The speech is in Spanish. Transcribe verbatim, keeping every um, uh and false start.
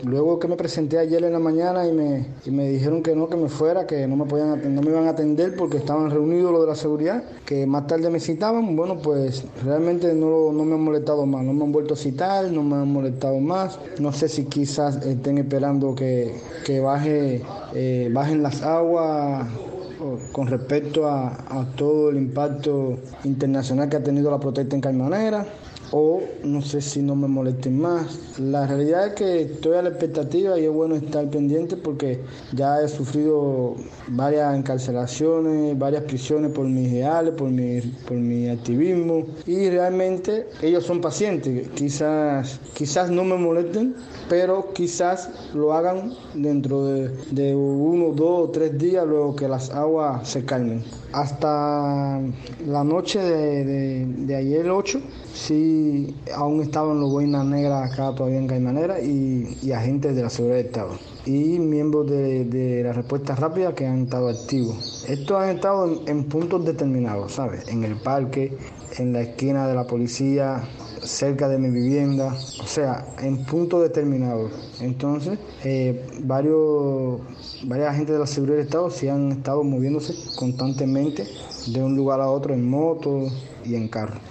Luego que me presenté ayer en la mañana y me, y me dijeron que no, que me fuera, que no me podían atender, no me iban a atender porque estaban reunidos los de la seguridad, que más tarde me citaban, bueno, pues realmente no, no me han molestado más, no me han vuelto a citar, no me han molestado más. No sé si quizás estén esperando que, que baje, eh, bajen las aguas con respecto a, a todo el impacto internacional que ha tenido la protesta en Caimanera, o no sé si no me molesten más. La realidad es que estoy a la expectativa y es bueno estar pendiente porque ya he sufrido varias encarcelaciones, varias prisiones por mis ideales, por mi, por mi activismo, y realmente ellos son pacientes. Quizás, quizás no me molesten, pero quizás lo hagan dentro de, de uno, dos o tres días luego que las aguas se calmen. Hasta la noche de, de, de ayer ocho, sí, aún estaban los boinas negras acá todavía en Caimanera y, y agentes de la seguridad del Estado y miembros de, de la respuesta rápida que han estado activos. Estos han estado en, en puntos determinados, ¿sabes? En el parque, en la esquina de la policía, cerca de mi vivienda, o sea, en puntos determinados. Entonces, eh, varios, varias agentes de la seguridad del Estado sí han estado moviéndose constantemente de un lugar a otro en moto y en carro.